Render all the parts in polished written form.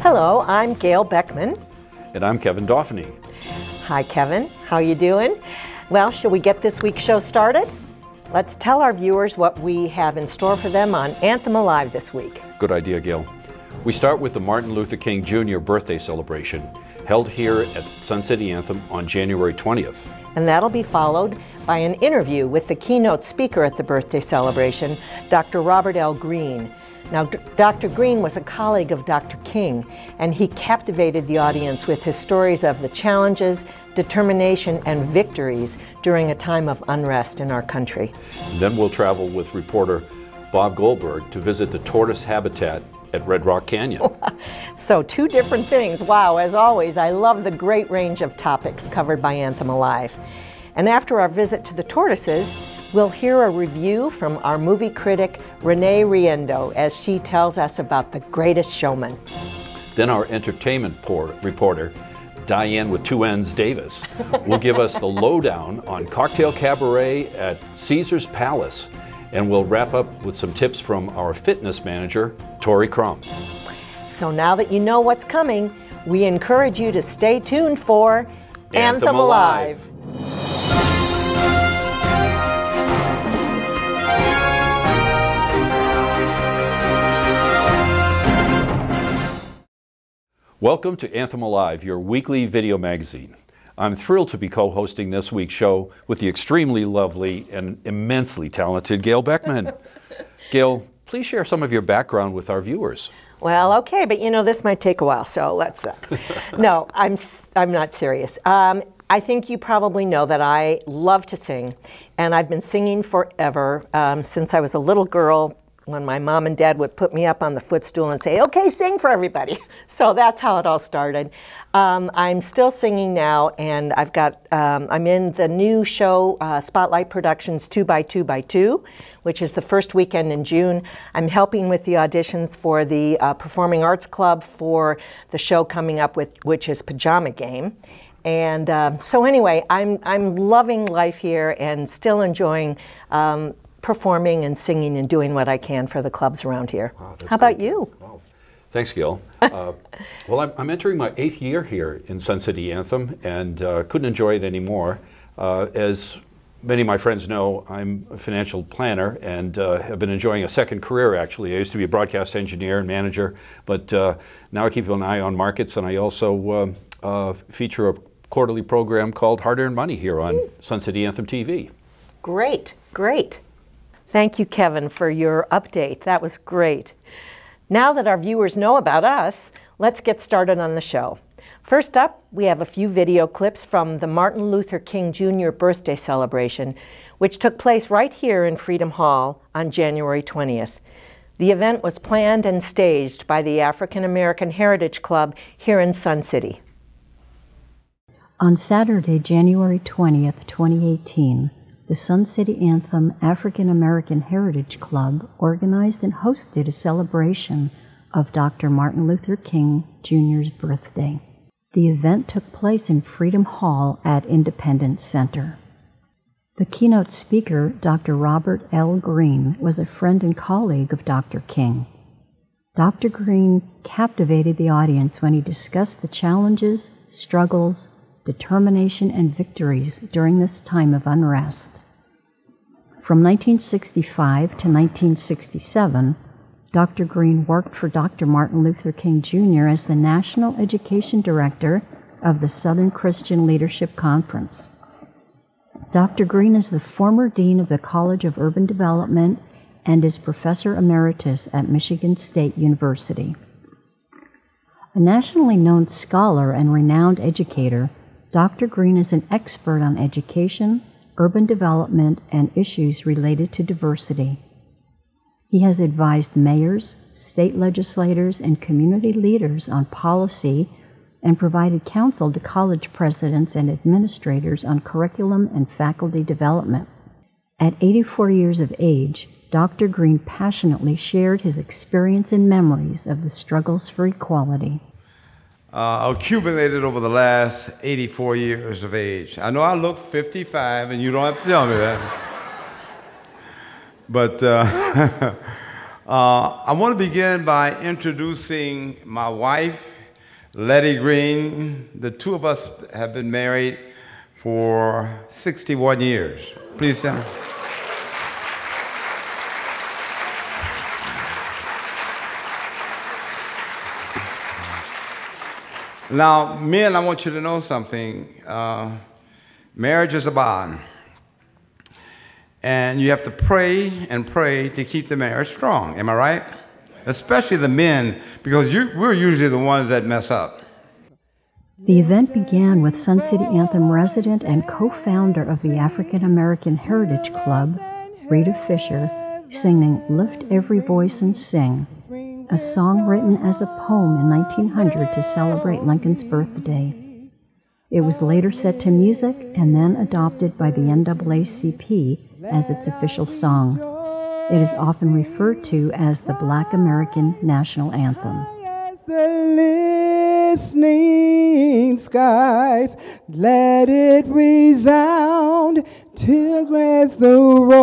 Hello, I'm Gail Beckman. And I'm Kevin Dauphiny. Hi, Kevin. How you doing? Well, shall we get this week's show started? Let's tell our viewers what we have in store for them on Anthem Alive this week. Good idea, Gail. We start with the Martin Luther King Jr. birthday celebration held here at Sun City Anthem on January 20th. And that'll be followed by an interview with the keynote speaker at the birthday celebration, Dr. Robert L. Greene. Now, Dr. Greene was a colleague of Dr. King, and he captivated the audience with his stories of the challenges, determination, and victories during a time of unrest in our country. And then we'll travel with reporter Bob Goldberg to visit the tortoise habitat at Red Rock Canyon. So, two different things. Wow, as always, I love the great range of topics covered by Anthem Alive. And after our visit to the tortoises, we'll hear a review from our movie critic, Renee Riendeau, as she tells us about The Greatest Showman. Then our entertainment reporter, Diane with two N's Davis, will give us the lowdown on Cocktail Cabaret at Caesar's Palace. And we'll wrap up with some tips from our fitness manager, Tori Crum. So now that you know what's coming, we encourage you to stay tuned for Anthem Alive. Welcome to Anthem Alive, your weekly video magazine. I'm thrilled to be co-hosting this week's show with the extremely lovely and immensely talented Gail Beckman. Gail, please share some of your background with our viewers. Well, okay, but you know, this might take a while, so let's... No, I'm not serious. I think you probably know that I love to sing, and I've been singing forever, since I was a little girl, when my mom and dad would put me up on the footstool and say, okay, sing for everybody. So that's how it all started. I'm still singing now, and I'm in the new show, Spotlight Productions 2x2x2, which is the first weekend in June. I'm helping with the auditions for the Performing Arts Club for the show coming up, which is Pajama Game. And so anyway, I'm loving life here and still enjoying performing and singing and doing what I can for the clubs around here. Wow, how about you? Wow. Thanks, Gail. Well, I'm entering my 8th year here in Sun City Anthem and couldn't enjoy it anymore. As many of my friends know, I'm a financial planner and have been enjoying a second career, actually. I used to be a broadcast engineer and manager, but now I keep an eye on markets, and I also feature a quarterly program called Hard Earned Money here on Sun City Anthem TV. Great, great. Thank you, Kevin, for your update. That was great. Now that our viewers know about us, let's get started on the show. First up, we have a few video clips from the Martin Luther King Jr. birthday celebration, which took place right here in Freedom Hall on January 20th. The event was planned and staged by the African American Heritage Club here in Sun City. On Saturday, January 20th, 2018, the Sun City Anthem African American Heritage Club organized and hosted a celebration of Dr. Martin Luther King Jr.'s birthday. The event took place in Freedom Hall at Independence Center. The keynote speaker, Dr. Robert L. Greene, was a friend and colleague of Dr. King. Dr. Greene captivated the audience when he discussed the challenges, struggles, determination, and victories during this time of unrest. From 1965 to 1967, Dr. Greene worked for Dr. Martin Luther King Jr. as the National Education Director of the Southern Christian Leadership Conference. Dr. Greene is the former Dean of the College of Urban Development and is Professor Emeritus at Michigan State University. A nationally known scholar and renowned educator, Dr. Greene is an expert on education, urban development, and issues related to diversity. He has advised mayors, state legislators, and community leaders on policy and provided counsel to college presidents and administrators on curriculum and faculty development. At 84 years of age, Dr. Greene passionately shared his experience and memories of the struggles for equality. Accumulated over the last 84 years of age. I know I look 55, and you don't have to tell me that. But I want to begin by introducing my wife Letty Green. The two of us have been married for 61 years. Please stand. Now, men, I want you to know something. Marriage is a bond. And you have to pray and pray to keep the marriage strong. Am I right? Especially the men, because we're usually the ones that mess up. The event began with Sun City Anthem resident and co-founder of the African American Heritage Club, Rita Fisher, singing Lift Every Voice and Sing, a song written as a poem in 1900 to celebrate Lincoln's birthday. It was later set to music and then adopted by the NAACP as its official song. It is often referred to as the Black American National Anthem. The listening skies, let it resound till grants the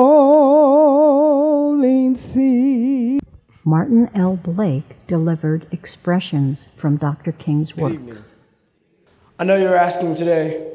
rolling sea. Martin L. Blake delivered expressions from Dr. King's works. I know you're asking today,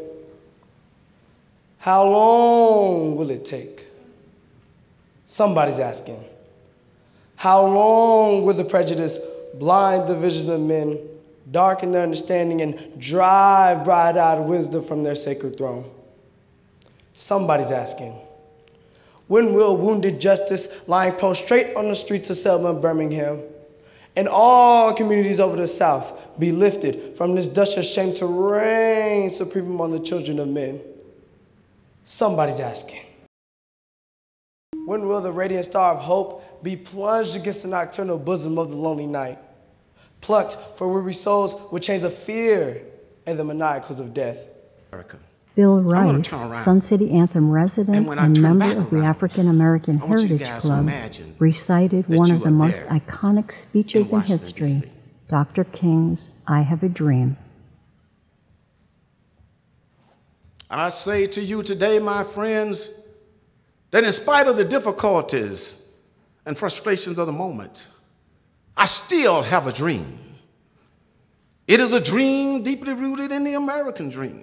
how long will it take? Somebody's asking, how long will the prejudice blind the visions of men, darken their understanding, and drive bright-eyed wisdom from their sacred throne? Somebody's asking, when will wounded justice lying prostrate on the streets of Selma and Birmingham and all communities over the South be lifted from this dust of shame to reign supreme among the children of men? Somebody's asking. When will the radiant star of hope be plunged against the nocturnal bosom of the lonely night, plucked for weary souls with chains of fear and the maniacals of death? Bill Rice, Sun City Anthem resident and member of the African American Heritage Club, recited one of the most iconic speeches in history, Dr. King's I Have a Dream. I say to you today, my friends, that in spite of the difficulties and frustrations of the moment, I still have a dream. It is a dream deeply rooted in the American dream.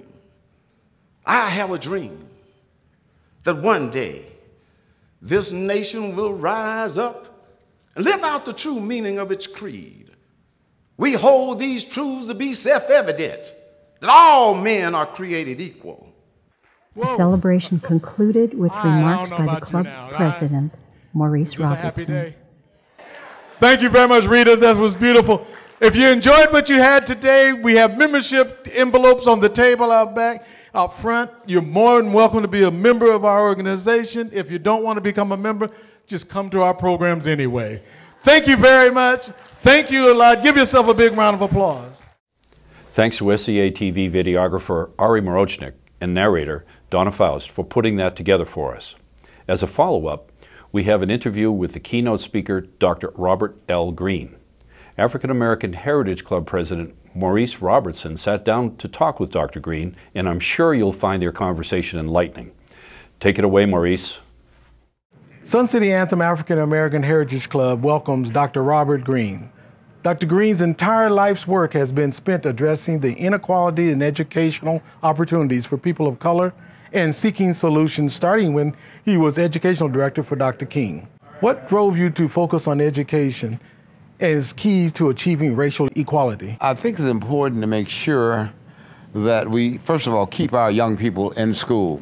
I have a dream that one day this nation will rise up and live out the true meaning of its creed. We hold these truths to be self-evident, that all men are created equal. The celebration concluded with remarks by the club president, Maurice Robertson. Thank you very much, Rita. That was beautiful. If you enjoyed what you had today, we have membership envelopes on the table out back, out front. You're more than welcome to be a member of our organization. If you don't want to become a member, just come to our programs anyway. Thank you very much. Thank you a lot. Give yourself a big round of applause. Thanks to SCA TV videographer Ari Morochnik and narrator Donna Faust for putting that together for us. As a follow-up, we have an interview with the keynote speaker, Dr. Robert L. Green. African American Heritage Club President Maurice Robertson sat down to talk with Dr. Green, and I'm sure you'll find their conversation enlightening. Take it away, Maurice. Sun City Anthem African American Heritage Club welcomes Dr. Robert Green. Dr. Green's entire life's work has been spent addressing the inequality in educational opportunities for people of color and seeking solutions, starting when he was educational director for Dr. King. What drove you to focus on education as key to achieving racial equality? I think it's important to make sure that we, first of all, keep our young people in school.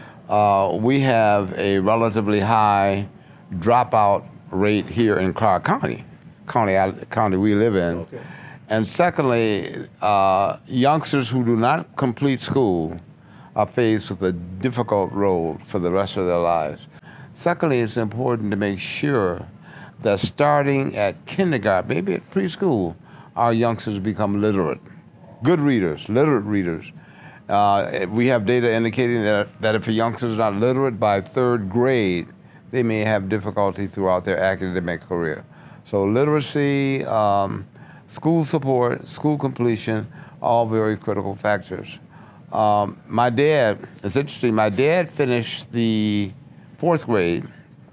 We have a relatively high dropout rate here in Clark County we live in. Okay. And secondly, youngsters who do not complete school are faced with a difficult road for the rest of their lives. Secondly, it's important to make sure that starting at kindergarten, maybe at preschool, our youngsters become literate, good readers, literate readers. We have data indicating that if a youngster is not literate by third grade, they may have difficulty throughout their academic career. So literacy, school support, school completion, all very critical factors. My dad, it's interesting, my dad finished the 4th grade.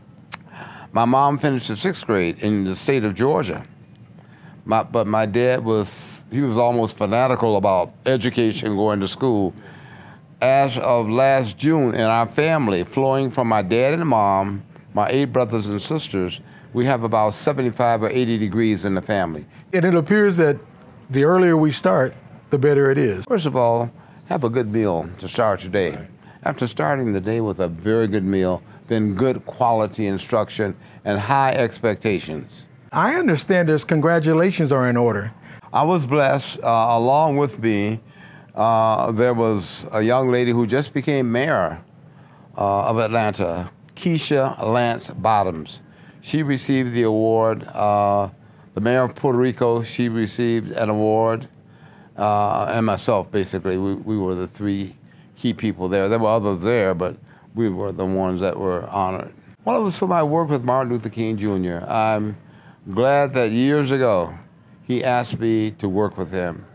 My mom finished the 6th grade in the state of Georgia. But my dad was, he was almost fanatical about education, going to school. As of last June, in our family, flowing from my dad and mom, my 8 brothers and sisters, we have about 75 or 80 degrees in the family. And it appears that the earlier we start, the better it is. First of all, have a good meal to start your day. After starting the day with a very good meal, then good quality instruction and high expectations. I understand there's congratulations are in order. I was blessed, along with me, there was a young lady who just became mayor of Atlanta, Keisha Lance Bottoms. She received the award. The mayor of Puerto Rico, she received an award, and myself, basically. We were the 3 key people there. There were others there, but we were the ones that were honored. Well, it was for my work with Martin Luther King Jr. I'm glad that years ago he asked me to work with him.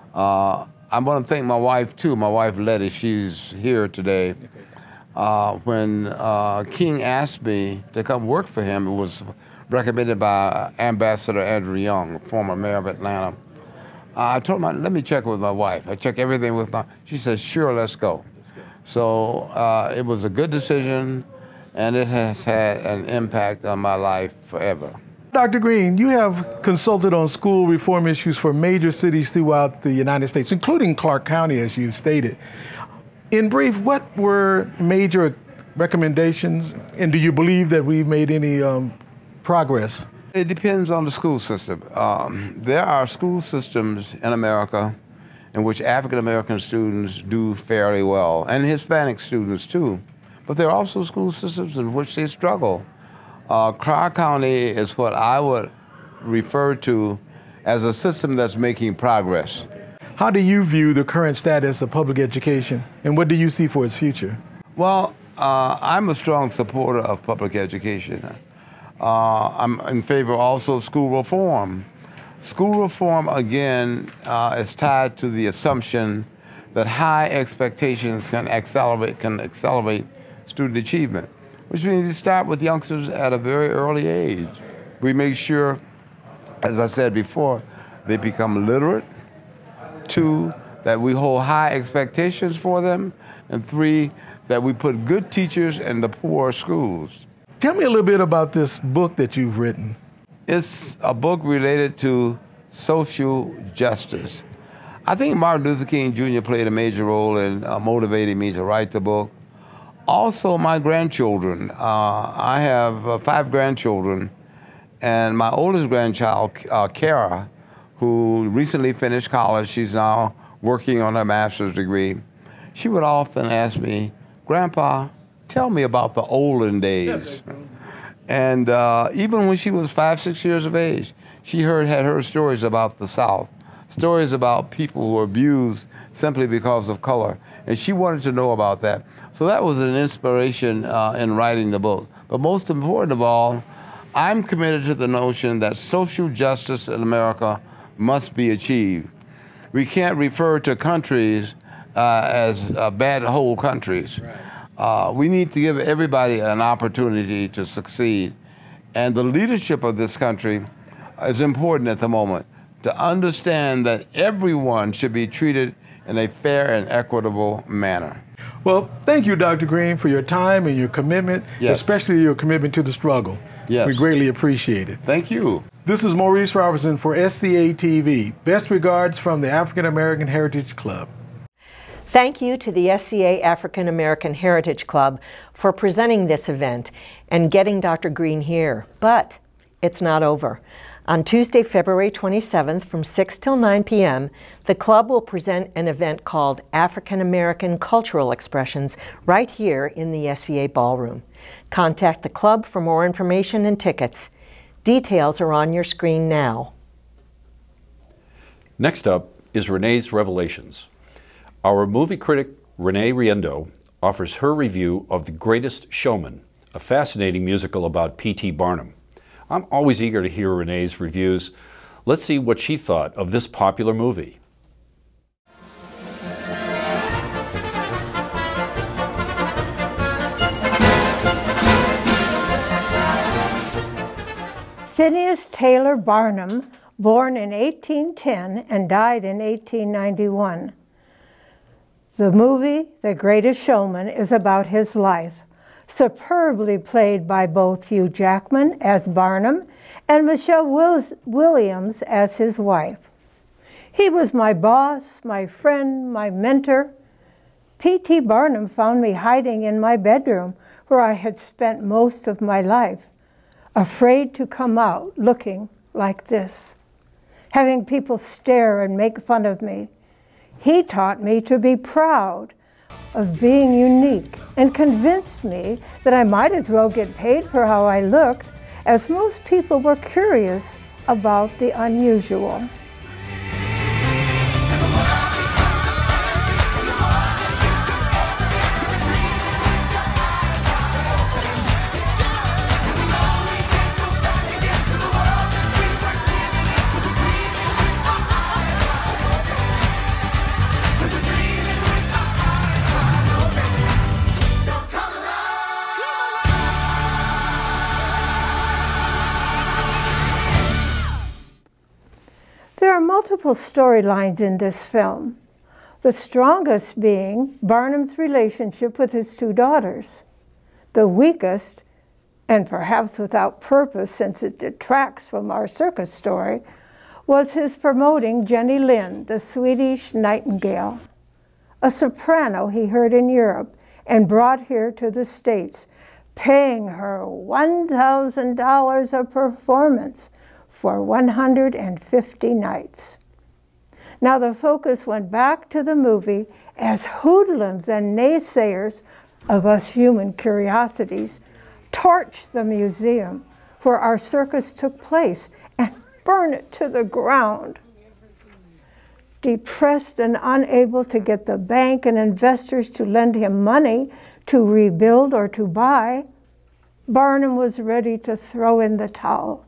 I want to thank my wife, too. My wife, Letty, she's here today. When King asked me to come work for him, it was recommended by Ambassador Andrew Young, former mayor of Atlanta. I told him, let me check with my wife. I checked everything with she said, sure, let's go. So it was a good decision, and it has had an impact on my life forever. Dr. Green, you have consulted on school reform issues for major cities throughout the United States, including Clark County, as you've stated. In brief, what were major recommendations, and do you believe that we've made any progress? It depends on the school system. There are school systems in America in which African American students do fairly well, and Hispanic students too. But there are also school systems in which they struggle. Clark County is what I would refer to as a system that's making progress. How do you view the current status of public education, and what do you see for its future? Well, I'm a strong supporter of public education. I'm in favor also of school reform. School reform, again, is tied to the assumption that high expectations can accelerate student achievement, which means you start with youngsters at a very early age. We make sure, as I said before, they become literate. 2, that we hold high expectations for them. And 3, that we put good teachers in the poor schools. Tell me a little bit about this book that you've written. It's a book related to social justice. I think Martin Luther King Jr. played a major role in motivating me to write the book. Also, my grandchildren. I have 5 grandchildren, and my oldest grandchild, Kara, who recently finished college, she's now working on her master's degree. She would often ask me, Grandpa, tell me about the olden days. And even when she was 5, 6 years of age, she had heard stories about the South, stories about people who were abused simply because of color. And she wanted to know about that. So that was an inspiration in writing the book. But most important of all, I'm committed to the notion that social justice in America must be achieved. We can't refer to countries as bad whole countries. We need to give everybody an opportunity to succeed. And the leadership of this country is important at the moment, to understand that everyone should be treated in a fair and equitable manner. Well, thank you, Dr. Green, for your time and your commitment, Yes. especially your commitment to the struggle. Yes. We greatly appreciate it. Thank you. This is Maurice Robertson for SCA TV. Best regards from the African American Heritage Club. Thank you to the SCA African American Heritage Club for presenting this event and getting Dr. Green here. But it's not over. On Tuesday, February 27th from 6 till 9 p.m., the club will present an event called African American Cultural Expressions right here in the SCA Ballroom. Contact the club for more information and tickets. Details are on your screen now. Next up is Renee's Revelations. Our movie critic, Renee Riendo, offers her review of The Greatest Showman, a fascinating musical about P.T. Barnum. I'm always eager to hear Renee's reviews. Let's see what she thought of this popular movie. Phineas Taylor Barnum, born in 1810 and died in 1891. The movie, The Greatest Showman, is about his life, superbly played by both Hugh Jackman as Barnum and Michelle Williams as his wife. He was my boss, my friend, my mentor. P.T. Barnum found me hiding in my bedroom where I had spent most of my life, afraid to come out looking like this, having people stare and make fun of me. He taught me to be proud of being unique and convinced me that I might as well get paid for how I looked, as most people were curious about the unusual. There are multiple storylines in this film, the strongest being Barnum's relationship with his two daughters. The weakest, and perhaps without purpose since it detracts from our circus story, was his promoting Jenny Lind, the Swedish nightingale, a soprano he heard in Europe and brought here to the States, paying her $1,000 a performance for 150 nights. Now the focus went back to the movie as hoodlums and naysayers of us human curiosities torched the museum where our circus took place and burned it to the ground. Depressed and unable to get the bank and investors to lend him money to rebuild or to buy, Barnum was ready to throw in the towel.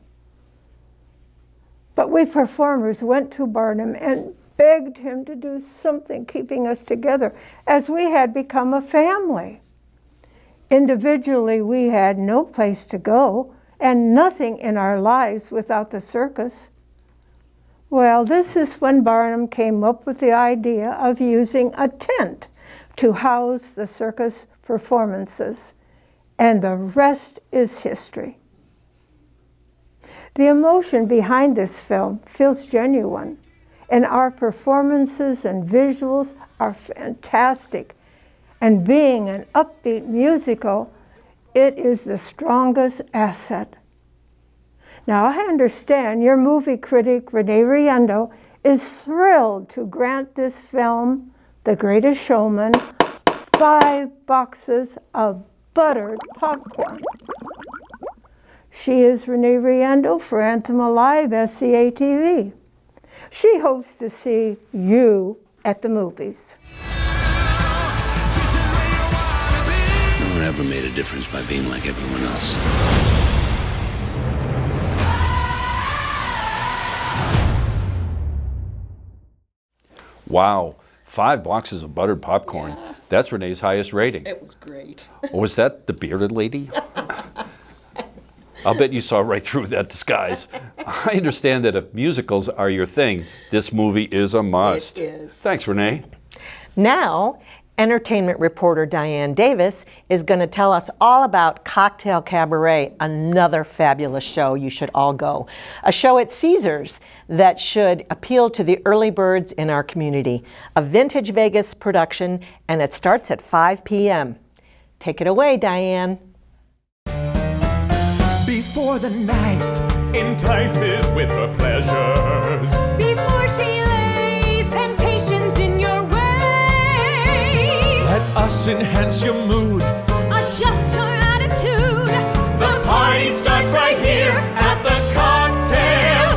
But we performers went to Barnum and begged him to do something keeping us together, as we had become a family. Individually, we had no place to go and nothing in our lives without the circus. Well, this is when Barnum came up with the idea of using a tent to house the circus performances, and the rest is history. The emotion behind this film feels genuine, and our performances and visuals are fantastic. And being an upbeat musical, it is the strongest asset. Now, I understand your movie critic, Rene Riendeau, is thrilled to grant this film, The Greatest Showman, 5 boxes of buttered popcorn. She is Rene Riendeau for Anthem Alive SCA TV. She hopes to see you at the movies. No one ever made a difference by being like everyone else. Wow, 5 boxes of buttered popcorn. Yeah. That's Renee's highest rating. It was great. Was that the bearded lady? I'll bet you saw right through that disguise. I understand that if musicals are your thing, this movie is a must. It is. Thanks, Renee. Now, entertainment reporter Diane Davis is going to tell us all about Cocktail Cabaret, another fabulous show you should all go. A show at Caesars that should appeal to the early birds in our community. A vintage Vegas production, and it starts at 5 p.m. Take it away, Diane. Before the night entices with her pleasures, before she lays temptations in your way, let us enhance your mood, adjust your attitude. The party starts right here at the Cocktail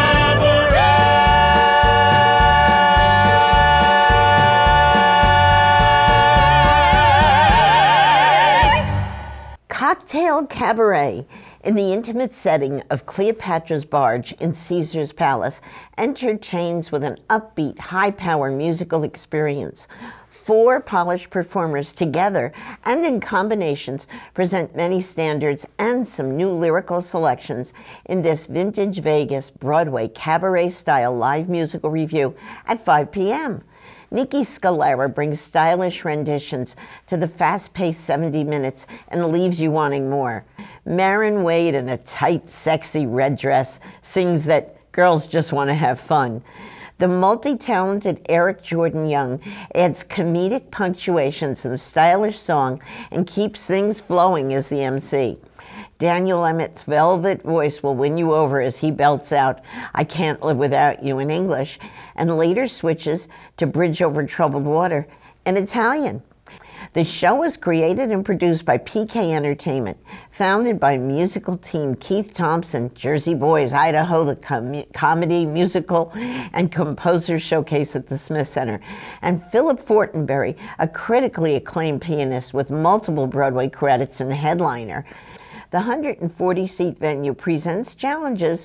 Cabaret. Cocktail Cabaret. In the intimate setting of Cleopatra's Barge in Caesar's Palace, entertains with an upbeat, high-power musical experience. 4 polished performers together and in combinations present many standards and some new lyrical selections in this vintage Vegas Broadway cabaret-style live musical review at 5 p.m. Nikki Scalera brings stylish renditions to the fast-paced 70 minutes and leaves you wanting more. Marin Wade in a tight, sexy red dress sings that girls just want to have fun. The multi-talented Eric Jordan Young adds comedic punctuations and stylish song and keeps things flowing as the MC. Daniel Emmett's velvet voice will win you over as he belts out, "I Can't Live Without You" in English, and later switches to "Bridge Over Troubled Water" in Italian. The show was created and produced by PK Entertainment, founded by musical team Keith Thompson, Jersey Boys, Idaho, the comedy, musical, and composer showcase at the Smith Center, and Philip Fortenberry, a critically acclaimed pianist with multiple Broadway credits and headliner. The 140-seat venue presents challenges,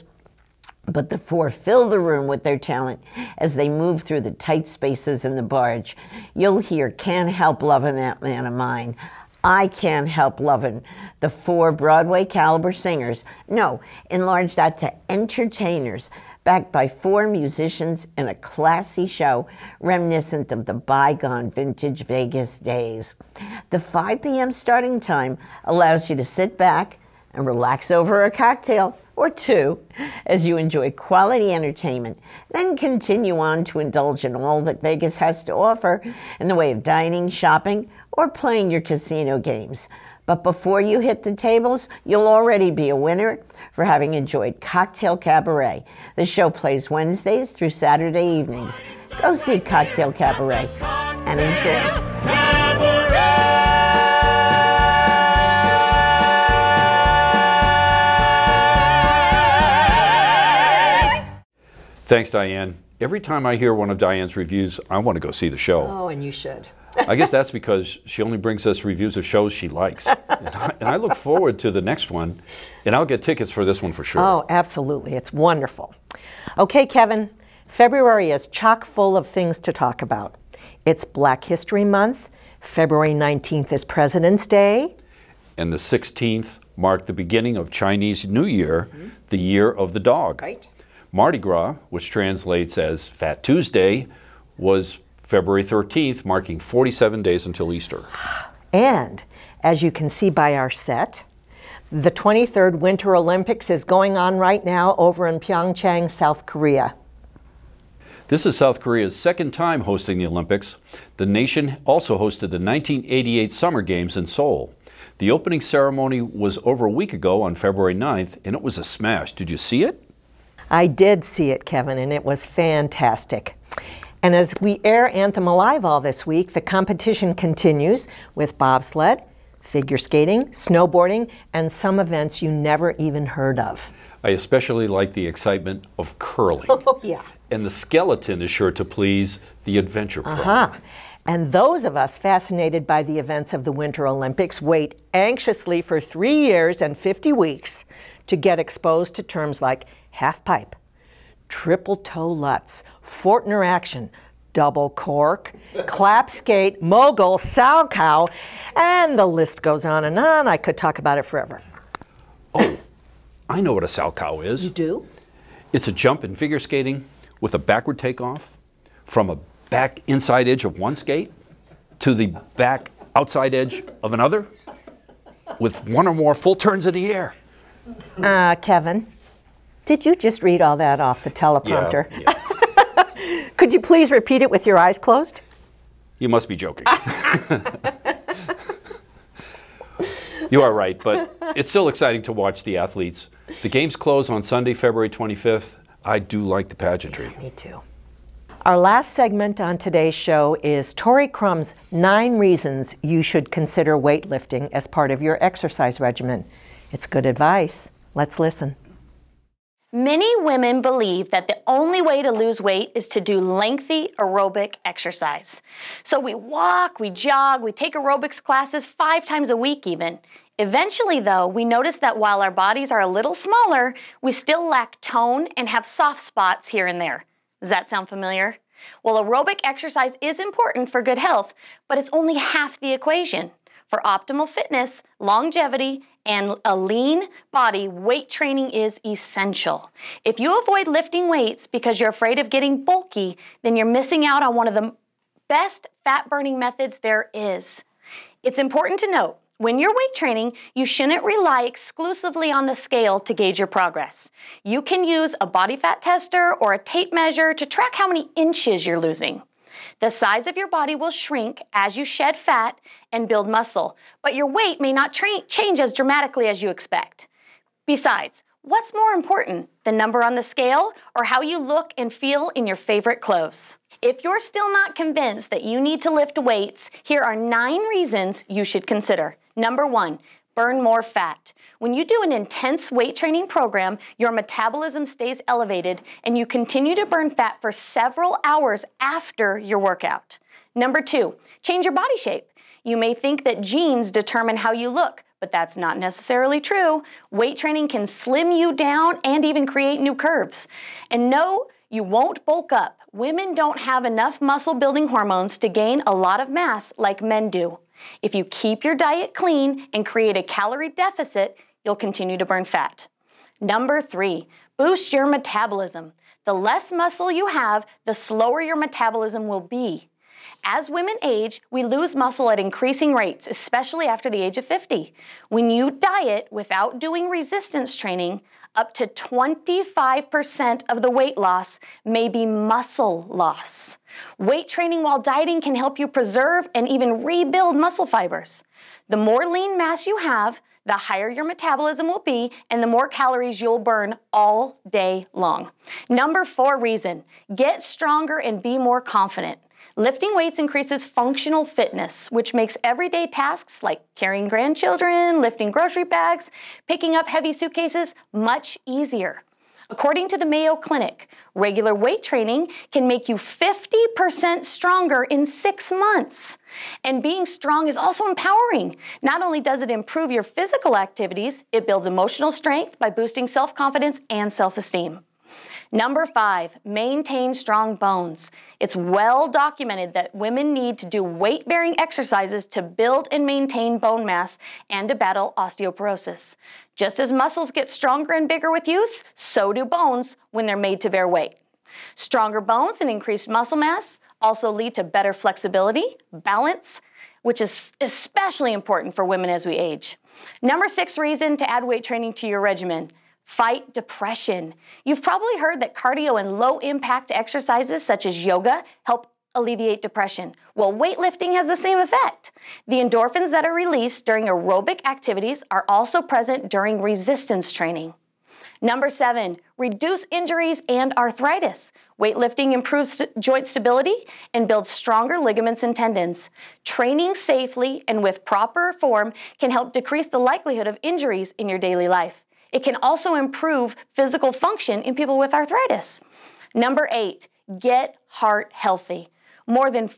but the 4 fill the room with their talent as they move through the tight spaces in the barge. You'll hear "Can't Help Lovin' That Man of Mine," "I Can't Help Lovin'," the 4 Broadway caliber singers. No, enlarge that to entertainers, backed by 4 musicians in a classy show reminiscent of the bygone vintage Vegas days. The 5 p.m. starting time allows you to sit back and relax over a cocktail or 2 as you enjoy quality entertainment, then continue on to indulge in all that Vegas has to offer in the way of dining, shopping, or playing your casino games. But before you hit the tables, you'll already be a winner for having enjoyed Cocktail Cabaret. The show plays Wednesdays through Saturday evenings. Go see Cocktail Cabaret and enjoy. Thanks, Diane. Every time I hear one of Diane's reviews, I want to go see the show. Oh, and you should. I guess that's because she only brings us reviews of shows she likes. And I look forward to the next one, and I'll get tickets for this one for sure. Oh, absolutely. It's wonderful. Okay, Kevin, February is chock full of things to talk about. It's Black History Month. February 19th is President's Day. And the 16th marked the beginning of Chinese New Year, the Year of the Dog. Right. Mardi Gras, which translates as Fat Tuesday, was February 13th, marking 47 days until Easter. And as you can see by our set, the 23rd Winter Olympics is going on right now over in Pyeongchang, South Korea. This is South Korea's second time hosting the Olympics. The nation also hosted the 1988 Summer Games in Seoul. The opening ceremony was over a week ago on February 9th, and it was a smash. Did you see it? I did see it, Kevin, and it was fantastic. And as we air Anthem Alive all this week, the competition continues with bobsled, figure skating, snowboarding, and some events you never even heard of. I especially like the excitement of curling. Oh, yeah. And the skeleton is sure to please the adventure pro. And those of us fascinated by the events of the Winter Olympics wait anxiously for 3 years and 50 weeks to get exposed to terms like half-pipe, triple-toe Lutz, Fortner action, double cork, clap skate, mogul, Salchow, and the list goes on and on. I could talk about it forever. Oh, I know what a Salchow is. You do? It's a jump in figure skating with a backward takeoff from a back inside edge of one skate to the back outside edge of another with one or more full turns in the air. Kevin, did you just read all that off the teleprompter? Yeah. Could you please repeat it with your eyes closed? You must be joking. You are right, but it's still exciting to watch the athletes. The games close on Sunday, February 25th. I do like the pageantry. Me too. Our last segment on today's show is Tori Crumb's 9 reasons you should consider weightlifting as part of your exercise regimen. It's good advice. Let's listen. Many women believe that the only way to lose weight is to do lengthy aerobic exercise. So we walk, we jog, we take aerobics classes 5 times a week even. Eventually, though, we notice that while our bodies are a little smaller, we still lack tone and have soft spots here and there. Does that sound familiar? Well, aerobic exercise is important for good health, but it's only half the equation. For optimal fitness, longevity, and a lean body, weight training is essential. If you avoid lifting weights because you're afraid of getting bulky, then you're missing out on one of the best fat-burning methods there is. It's important to note, when you're weight training, you shouldn't rely exclusively on the scale to gauge your progress. You can use a body fat tester or a tape measure to track how many inches you're losing. The size of your body will shrink as you shed fat and build muscle, but your weight may not change as dramatically as you expect. Besides, what's more important, the number on the scale or how you look and feel in your favorite clothes? If you're still not convinced that you need to lift weights, here are 9 reasons you should consider. Number 1, burn more fat. When you do an intense weight training program, your metabolism stays elevated and you continue to burn fat for several hours after your workout. Number 2, change your body shape. You may think that genes determine how you look, but that's not necessarily true. Weight training can slim you down and even create new curves. And no, you won't bulk up. Women don't have enough muscle-building hormones to gain a lot of mass like men do. If you keep your diet clean and create a calorie deficit, you'll continue to burn fat. Number 3, boost your metabolism. The less muscle you have, the slower your metabolism will be. As women age, we lose muscle at increasing rates, especially after the age of 50. When you diet without doing resistance training, up to 25% of the weight loss may be muscle loss. Weight training while dieting can help you preserve and even rebuild muscle fibers. The more lean mass you have, the higher your metabolism will be and the more calories you'll burn all day long. Number 4 reason, get stronger and be more confident. Lifting weights increases functional fitness, which makes everyday tasks like carrying grandchildren, lifting grocery bags, picking up heavy suitcases much easier. According to the Mayo Clinic, regular weight training can make you 50% stronger in 6 months. And being strong is also empowering. Not only does it improve your physical activities, it builds emotional strength by boosting self-confidence and self-esteem. Number 5, maintain strong bones. It's well documented that women need to do weight-bearing exercises to build and maintain bone mass and to battle osteoporosis. Just as muscles get stronger and bigger with use, so do bones when they're made to bear weight. Stronger bones and increased muscle mass also lead to better flexibility, balance, which is especially important for women as we age. Number 6 reason to add weight training to your regimen. Fight depression. You've probably heard that cardio and low-impact exercises such as yoga help alleviate depression. Well, weightlifting has the same effect. The endorphins that are released during aerobic activities are also present during resistance training. Number 7, reduce injuries and arthritis. Weightlifting improves joint stability and builds stronger ligaments and tendons. Training safely and with proper form can help decrease the likelihood of injuries in your daily life. It can also improve physical function in people with arthritis. Number 8, get heart healthy. More than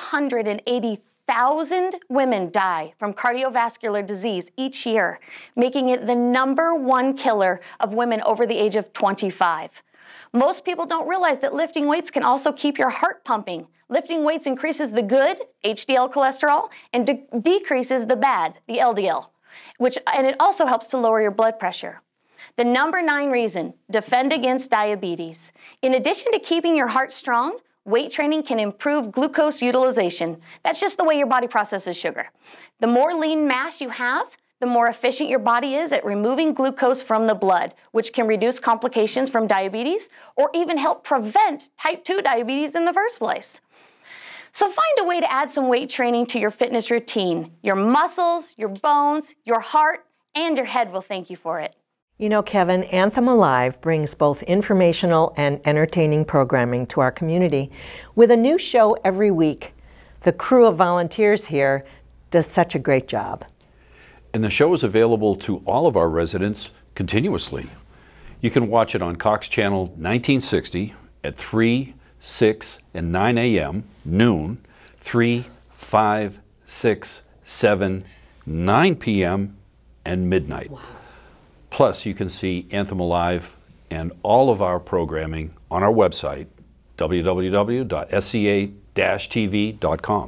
480,000 women die from cardiovascular disease each year, making it the #1 killer of women over the age of 25. Most people don't realize that lifting weights can also keep your heart pumping. Lifting weights increases the good, HDL cholesterol, and decreases the bad, the LDL. And it also helps to lower your blood pressure. The number 9 reason, defend against diabetes. In addition to keeping your heart strong, weight training can improve glucose utilization. That's just the way your body processes sugar. The more lean mass you have, the more efficient your body is at removing glucose from the blood, which can reduce complications from diabetes or even help prevent type 2 diabetes in the first place. So find a way to add some weight training to your fitness routine. Your muscles, your bones, your heart, and your head will thank you for it. You know, Kevin, Anthem Alive brings both informational and entertaining programming to our community with a new show every week. The crew of volunteers here does such a great job. And the show is available to all of our residents continuously. You can watch it on Cox Channel 1960 at 3, 6, and 9 a.m., noon, 3, 5, 6, 7, 9 p.m., and midnight. Wow. Plus, you can see Anthem Alive and all of our programming on our website, www.sca-tv.com.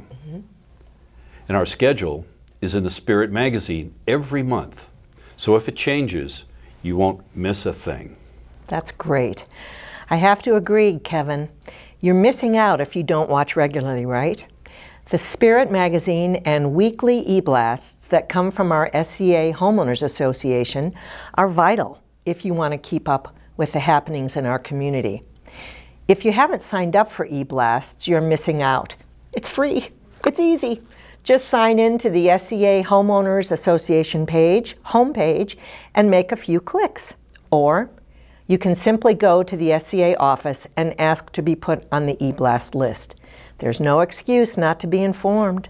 And our schedule is in the Spirit magazine every month. So if it changes, you won't miss a thing. That's great. I have to agree, Kevin. You're missing out if you don't watch regularly, right? The Spirit magazine and weekly e-blasts that come from our SCA Homeowners Association are vital if you want to keep up with the happenings in our community. If you haven't signed up for e-blasts, you're missing out. It's free. It's easy. Just sign in to the SCA Homeowners Association homepage, and make a few clicks. Or you can simply go to the SCA office and ask to be put on the e-blast list. There's no excuse not to be informed.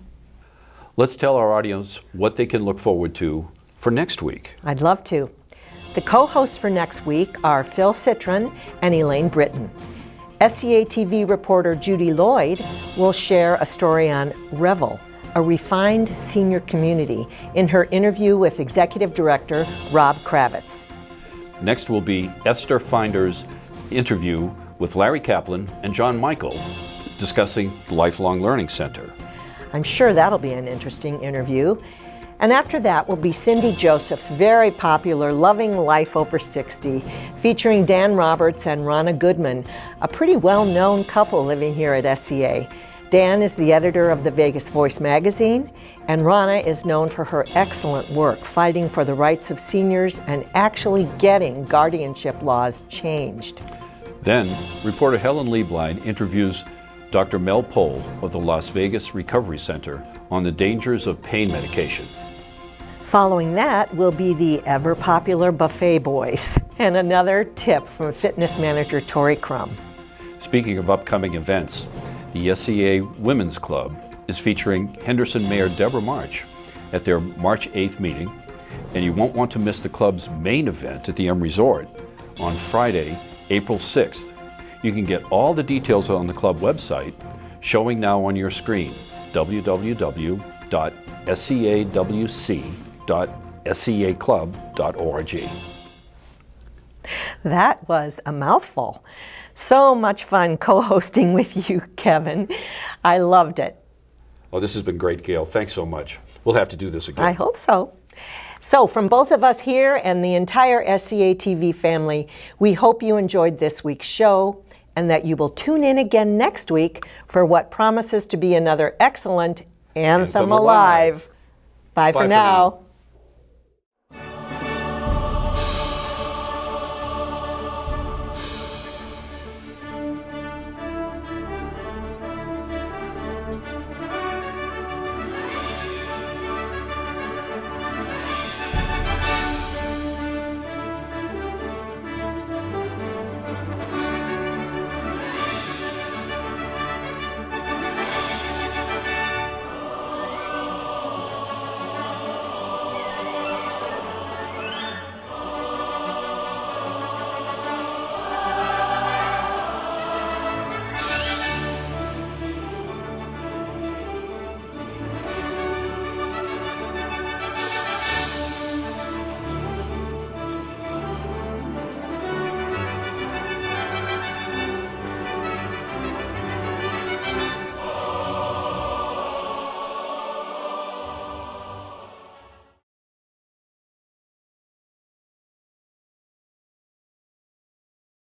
Let's tell our audience what they can look forward to for next week. I'd love to. The co-hosts for next week are Phil Citron and Elaine Britton. SCA TV reporter Judy Lloyd will share a story on Revel, a refined senior community, in her interview with Executive Director Rob Kravitz. Next will be Esther Finder's interview with Larry Kaplan and John Michael discussing the Lifelong Learning Center. I'm sure that'll be an interesting interview. And after that will be Cindy Joseph's very popular Loving Life Over 60, featuring Dan Roberts and Ronna Goodman, a pretty well-known couple living here at SCA. Dan is the editor of the Vegas Voice magazine, and Ronna is known for her excellent work fighting for the rights of seniors and actually getting guardianship laws changed. Then, reporter Helen Lieblein interviews Dr. Mel Pohl of the Las Vegas Recovery Center on the dangers of pain medication. Following that will be the ever-popular Buffet Boys and another tip from fitness manager Tori Crum. Speaking of upcoming events, the SCA Women's Club is featuring Henderson Mayor Deborah March at their March 8th meeting, and you won't want to miss the club's main event at the M Resort on Friday, April 6th. You can get all the details on the club website, showing now on your screen, www.scawc.scaclub.org. That was a mouthful. So much fun co-hosting with you, Kevin. I loved it. Oh, this has been great, Gail. Thanks so much. We'll have to do this again. I hope so. So from both of us here and the entire SCA TV family, we hope you enjoyed this week's show and that you will tune in again next week for what promises to be another excellent Anthem Alive. Bye for now.